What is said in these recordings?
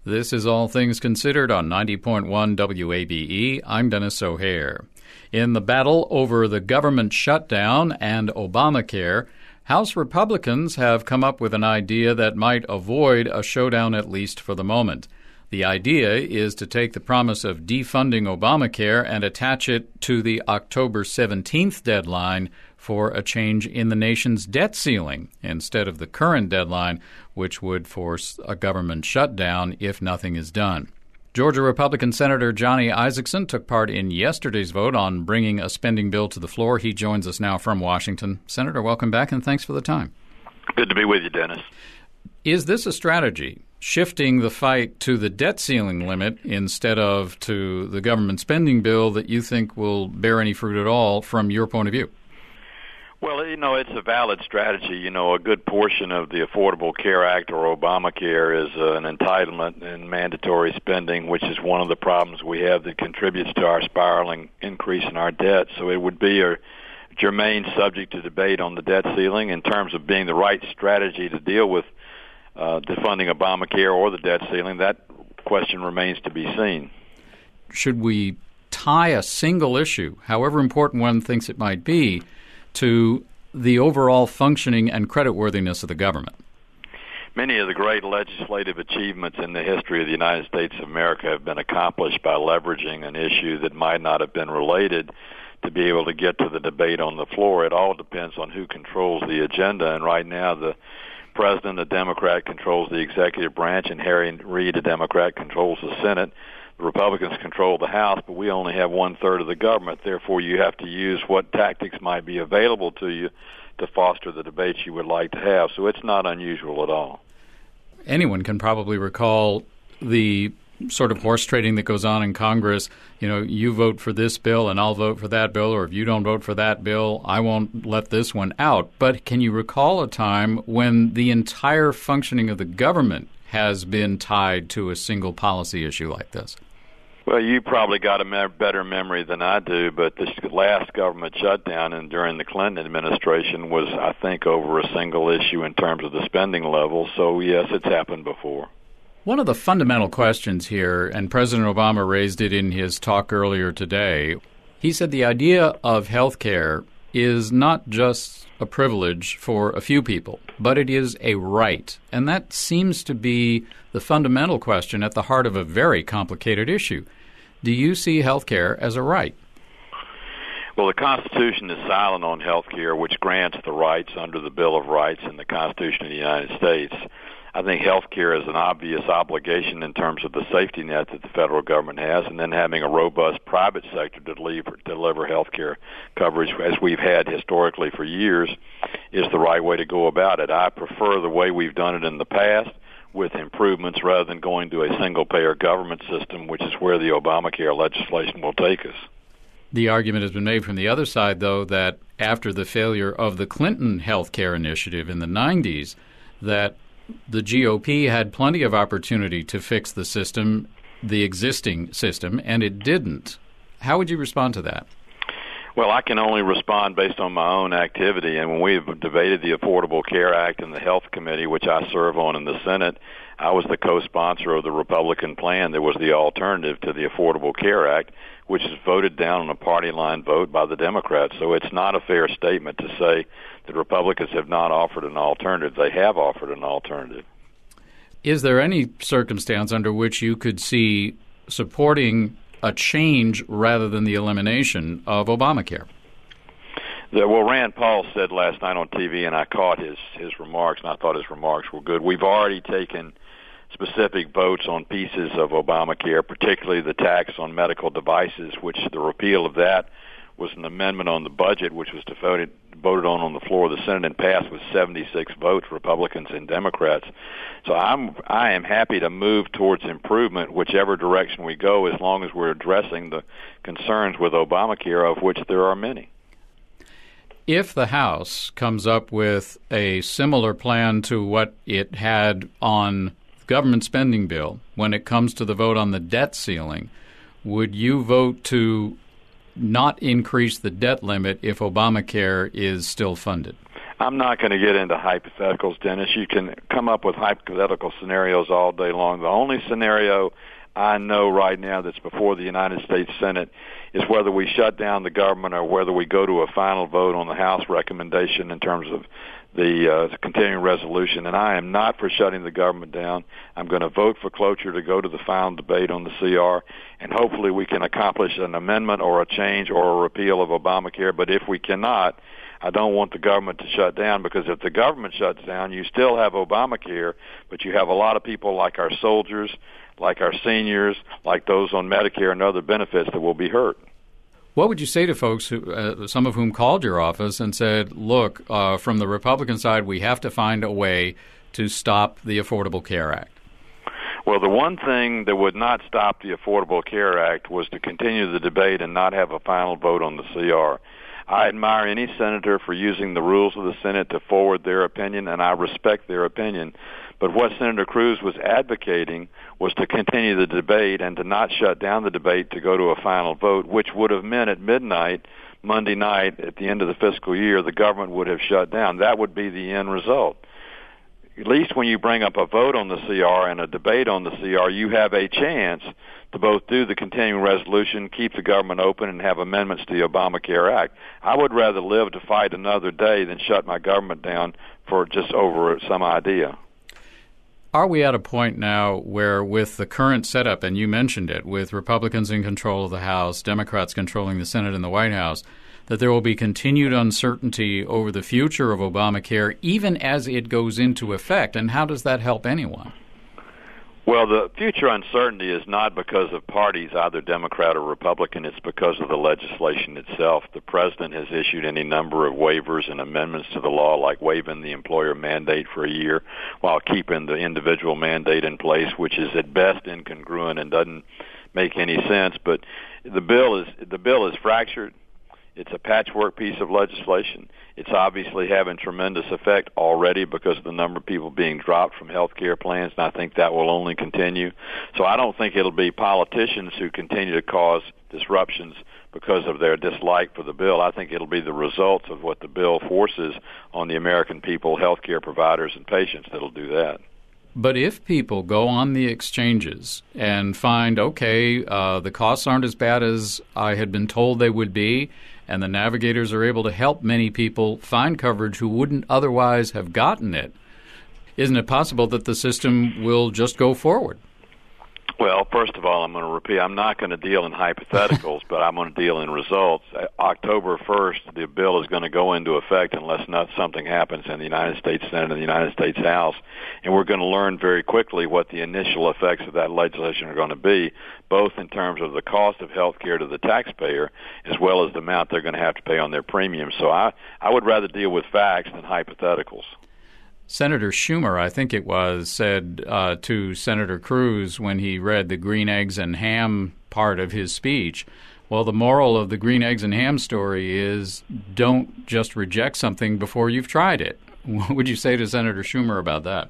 This is All Things Considered on 90.1 WABE. I'm Dennis O'Hare. In the battle over the government shutdown and Obamacare, House Republicans have come up with an idea that might avoid a showdown, at least for the moment. The idea is to take the promise of defunding Obamacare and attach it to the October 17th deadline for a change in the nation's debt ceiling instead of the current deadline, which would force a government shutdown if nothing is done. Georgia Republican Senator Johnny Isakson took part in yesterday's vote on bringing a spending bill to the floor. He joins us now from Washington. Senator, welcome back, and thanks for the time. Good to be with you, Dennis. Is this a strategy, shifting the fight to the debt ceiling limit instead of to the government spending bill, that you think will bear any fruit at all from your point of view? Well, it's a valid strategy. A good portion of the Affordable Care Act, or Obamacare, is an entitlement and mandatory spending, which is one of the problems we have that contributes to our spiraling increase in our debt. So it would be a germane subject to debate on the debt ceiling in terms of being the right strategy to deal with defunding Obamacare or the debt ceiling. That question remains to be seen. Should we tie a single issue, however important one thinks it might be, to the overall functioning and creditworthiness of the government? Many of the great legislative achievements in the history of the United States of America have been accomplished by leveraging an issue that might not have been related to be able to get to the debate on the floor. It all depends on who controls the agenda, and right now the President, a Democrat, controls the executive branch, and Harry Reid, a Democrat, controls the Senate. The Republicans control the House, but we only have one-third of the government. Therefore, you have to use what tactics might be available to you to foster the debates you would like to have. So it's not unusual at all. Anyone can probably recall the sort of horse trading that goes on in Congress. You vote for this bill and I'll vote for that bill, or if you don't vote for that bill, I won't let this one out. But can you recall a time when the entire functioning of the government has been tied to a single policy issue like this? Well, you probably got a better memory than I do, but this last government shutdown and during the Clinton administration was, I think, over a single issue in terms of the spending level. So, yes, it's happened before. One of the fundamental questions here, and President Obama raised it in his talk earlier today, he said the idea of health care is not just a privilege for a few people, but it is a right. And that seems to be the fundamental question at the heart of a very complicated issue. Do you see health care as a right? Well, the Constitution is silent on health care, which grants the rights under the Bill of Rights in the Constitution of the United States. I think health care is an obvious obligation in terms of the safety net that the federal government has, and then having a robust private sector to deliver health care coverage, as we've had historically for years, is the right way to go about it. I prefer the way we've done it in the past, with improvements, rather than going to a single-payer government system, which is where the Obamacare legislation will take us. The argument has been made from the other side, though, that after the failure of the Clinton health care initiative in the 90s, that the GOP had plenty of opportunity to fix the system, the existing system, and it didn't. How would you respond to that? Well, I can only respond based on my own activity, and when we've debated the Affordable Care Act in the Health Committee, which I serve on in the Senate, I was the co-sponsor of the Republican plan that was the alternative to the Affordable Care Act, which is voted down on a party line vote by the Democrats. So it's not a fair statement to say that Republicans have not offered an alternative. They have offered an alternative. Is there any circumstance under which you could see supporting a change rather than the elimination of Obamacare? Well, Rand Paul said last night on TV, and I caught his remarks, and I thought his remarks were good. We've already taken specific votes on pieces of Obamacare, particularly the tax on medical devices, which the repeal of that was an amendment on the budget, which was voted on the floor of the Senate and passed with 76 votes, Republicans and Democrats. So I am happy to move towards improvement, whichever direction we go, as long as we're addressing the concerns with Obamacare, of which there are many. If the House comes up with a similar plan to what it had on the government spending bill when it comes to the vote on the debt ceiling, would you vote to not increase the debt limit if Obamacare is still funded? I'm not going to get into hypotheticals, Dennis. You can come up with hypothetical scenarios all day long. The only scenario I know right now that's before the United States Senate is whether we shut down the government or whether we go to a final vote on the House recommendation in terms of the continuing resolution. And I am not for shutting the government down. I'm going to vote for cloture to go to the final debate on the CR, and hopefully we can accomplish an amendment or a change or a repeal of Obamacare. But if we cannot, I don't want the government to shut down, because if the government shuts down, you still have Obamacare, but you have a lot of people like our soldiers, like our seniors, like those on Medicare and other benefits that will be hurt. What would you say to folks, who, some of whom called your office and said, look, from the Republican side, we have to find a way to stop the Affordable Care Act? Well, the one thing that would not stop the Affordable Care Act was to continue the debate and not have a final vote on the CR. I admire any senator for using the rules of the Senate to forward their opinion, and I respect their opinion. But what Senator Cruz was advocating was to continue the debate and to not shut down the debate to go to a final vote, which would have meant at midnight, Monday night, at the end of the fiscal year, the government would have shut down. That would be the end result. At least when you bring up a vote on the CR and a debate on the CR, you have a chance to both do the continuing resolution, keep the government open, and have amendments to the Obamacare Act. I would rather live to fight another day than shut my government down for just over some idea. Are we at a point now where, with the current setup, and you mentioned it, with Republicans in control of the House, Democrats controlling the Senate and the White House, that there will be continued uncertainty over the future of Obamacare even as it goes into effect? And how does that help anyone? Well, the future uncertainty is not because of parties, either Democrat or Republican. It's because of the legislation itself. The president has issued any number of waivers and amendments to the law, like waiving the employer mandate for a year while keeping the individual mandate in place, which is at best incongruent and doesn't make any sense. But the bill is fractured. It's a patchwork piece of legislation. It's obviously having tremendous effect already because of the number of people being dropped from health care plans, and I think that will only continue. So I don't think it'll be politicians who continue to cause disruptions because of their dislike for the bill. I think it'll be the results of what the bill forces on the American people, health care providers, and patients that'll do that. But if people go on the exchanges and find, okay, the costs aren't as bad as I had been told they would be, and the navigators are able to help many people find coverage who wouldn't otherwise have gotten it, isn't it possible that the system will just go forward? Well, first of all, I'm going to repeat, I'm not going to deal in hypotheticals, but I'm going to deal in results. October 1st, the bill is going to go into effect unless something happens in the United States Senate and the United States House, and we're going to learn very quickly what the initial effects of that legislation are going to be, both in terms of the cost of health care to the taxpayer as well as the amount they're going to have to pay on their premiums. So I would rather deal with facts than hypotheticals. Senator Schumer, I think it was, said to Senator Cruz when he read the green eggs and ham part of his speech, well, the moral of the green eggs and ham story is don't just reject something before you've tried it. What would you say to Senator Schumer about that?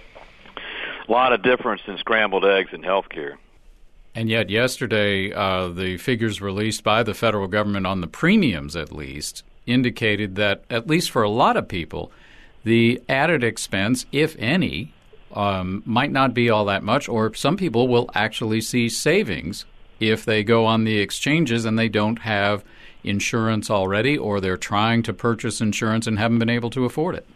A lot of difference in scrambled eggs in health care. And yet yesterday, the figures released by the federal government on the premiums, at least, indicated that, at least for a lot of people, the added expense, if any, might not be all that much, or some people will actually see savings if they go on the exchanges and they don't have insurance already, or they're trying to purchase insurance and haven't been able to afford it.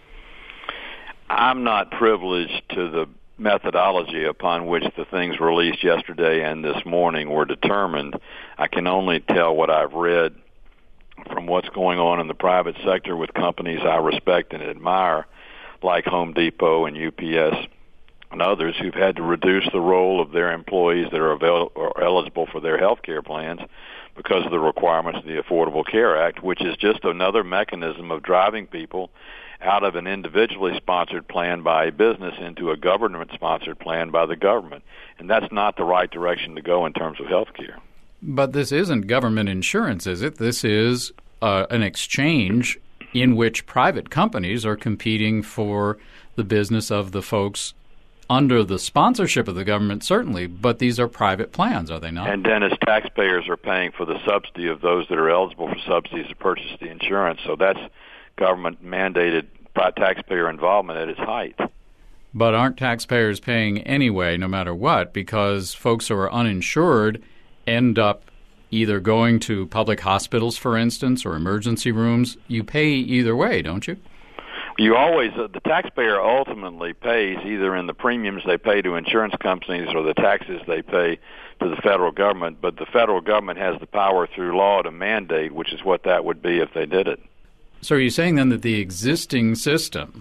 I'm not privileged to the methodology upon which the things released yesterday and this morning were determined. I can only tell what I've read from what's going on in the private sector with companies I respect and admire, like Home Depot and UPS and others, who've had to reduce the role of their employees that are eligible for their health care plans because of the requirements of the Affordable Care Act, which is just another mechanism of driving people out of an individually sponsored plan by a business into a government-sponsored plan by the government. And that's not the right direction to go in terms of health care. But this isn't government insurance, is it? This is an exchange in which private companies are competing for the business of the folks under the sponsorship of the government, certainly, but these are private plans, are they not? And Dennis, taxpayers are paying for the subsidy of those that are eligible for subsidies to purchase the insurance, so that's government-mandated taxpayer involvement at its height. But aren't taxpayers paying anyway, no matter what, because folks who are uninsured end up either going to public hospitals, for instance, or emergency rooms? You pay either way, don't you? You always, the taxpayer ultimately pays either in the premiums they pay to insurance companies or the taxes they pay to the federal government, but the federal government has the power through law to mandate, which is what that would be if they did it. So are you saying then that the existing system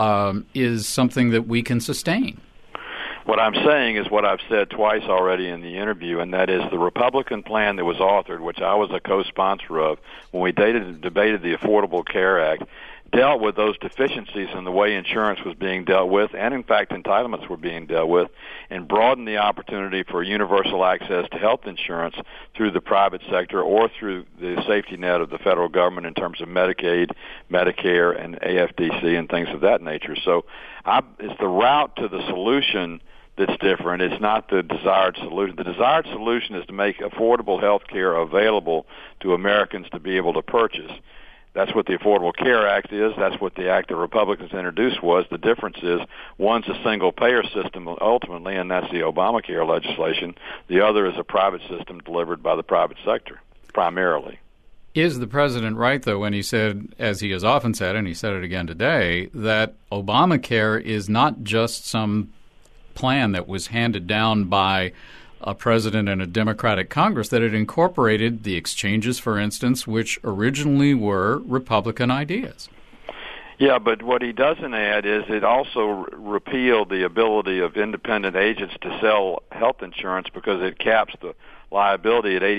is something that we can sustain? What I'm saying is what I've said twice already in the interview, and that is the Republican plan that was authored, which I was a co-sponsor of when we debated the Affordable Care Act, dealt with those deficiencies in the way insurance was being dealt with, and in fact entitlements were being dealt with, and broadened the opportunity for universal access to health insurance through the private sector or through the safety net of the federal government in terms of Medicaid, Medicare, and AFDC and things of that nature. So it's the route to the solution that's different. It's not the desired solution. The desired solution is to make affordable health care available to Americans to be able to purchase. That's what the Affordable Care Act is. That's what the act the Republicans introduced was. The difference is one's a single-payer system ultimately, and that's the Obamacare legislation. The other is a private system delivered by the private sector, primarily. Is the president right, though, when he said, as he has often said, and he said it again today, that Obamacare is not just some plan that was handed down by a president and a Democratic Congress, that it incorporated the exchanges, for instance, which originally were Republican ideas? Yeah, but what he doesn't add is it also repealed the ability of independent agents to sell health insurance because it caps the liability at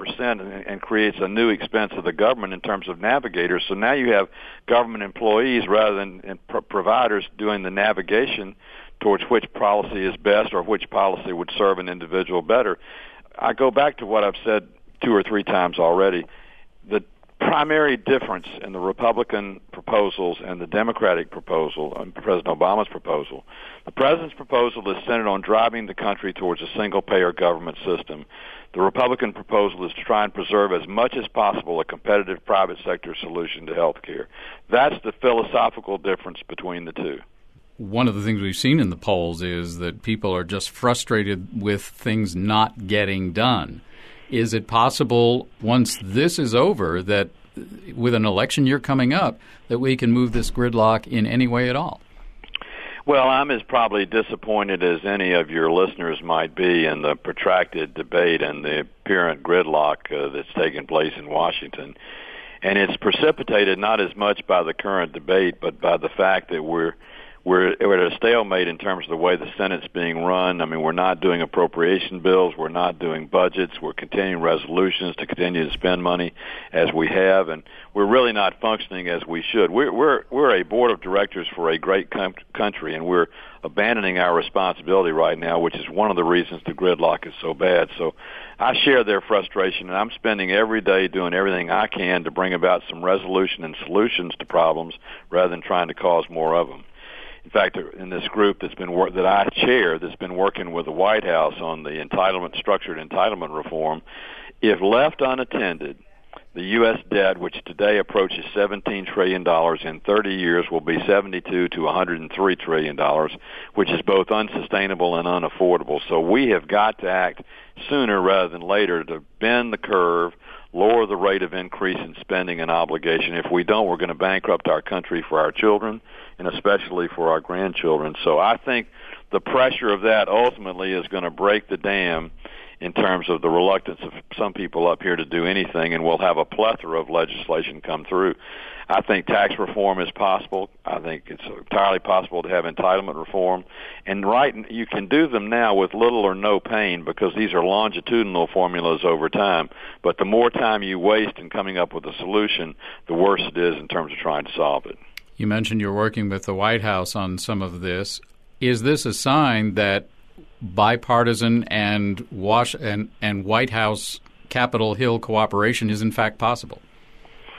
85% and creates a new expense of the government in terms of navigators. So now you have government employees rather than providers doing the navigation towards which policy is best or which policy would serve an individual better. I go back to what I've said 2 or 3 times already. The primary difference in the Republican proposals and the Democratic proposal, President Obama's proposal, the president's proposal is centered on driving the country towards a single-payer government system. The Republican proposal is to try and preserve as much as possible a competitive private sector solution to health care. That's the philosophical difference between the two. One of the things we've seen in the polls is that people are just frustrated with things not getting done. Is it possible, once this is over, that with an election year coming up, that we can move this gridlock in any way at all? Well, I'm as probably disappointed as any of your listeners might be in the protracted debate and the apparent gridlock that's taken place in Washington. And it's precipitated not as much by the current debate, but by the fact that we're at a stalemate in terms of the way the Senate's being run. I mean, we're not doing appropriation bills. We're not doing budgets. We're continuing resolutions to continue to spend money as we have, and we're really not functioning as we should. We're a board of directors for a great country, and we're abandoning our responsibility right now, which is one of the reasons the gridlock is so bad. So I share their frustration, and I'm spending every day doing everything I can to bring about some resolution and solutions to problems rather than trying to cause more of them. In fact, in this group that I chair, that's been working with the White House on the structured entitlement reform, if left unattended, the U.S. debt, which today approaches $17 trillion, in 30 years will be $72 to $103 trillion, which is both unsustainable and unaffordable. So we have got to act sooner rather than later to bend the curve, lower the rate of increase in spending and obligation. If we don't, we're going to bankrupt our country for our children and especially for our grandchildren. So I think the pressure of that ultimately is going to break the dam in terms of the reluctance of some people up here to do anything, and we'll have a plethora of legislation come through. I think tax reform is possible. I think it's entirely possible to have entitlement reform. And you can do them now with little or no pain because these are longitudinal formulas over time. But the more time you waste in coming up with a solution, the worse it is in terms of trying to solve it. You mentioned you're working with the White House on some of this. Is this a sign that bipartisan and White House Capitol Hill cooperation is in fact possible?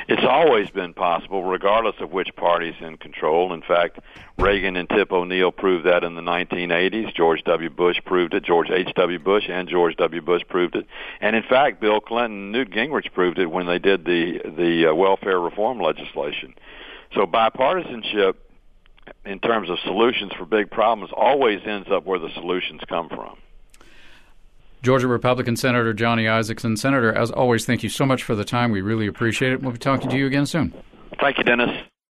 It's always been possible, regardless of which party's in control. In fact, Reagan and Tip O'Neill proved that in the 1980s. George W. Bush proved it. George H.W. Bush and George W. Bush proved it. And in fact, Bill Clinton and Newt Gingrich proved it when they did the welfare reform legislation. So bipartisanship, in terms of solutions for big problems, always ends up where the solutions come from. Georgia Republican Senator Johnny Isakson. Senator, as always, thank you so much for the time. We really appreciate it. We'll be talking to you again soon. Thank you, Dennis.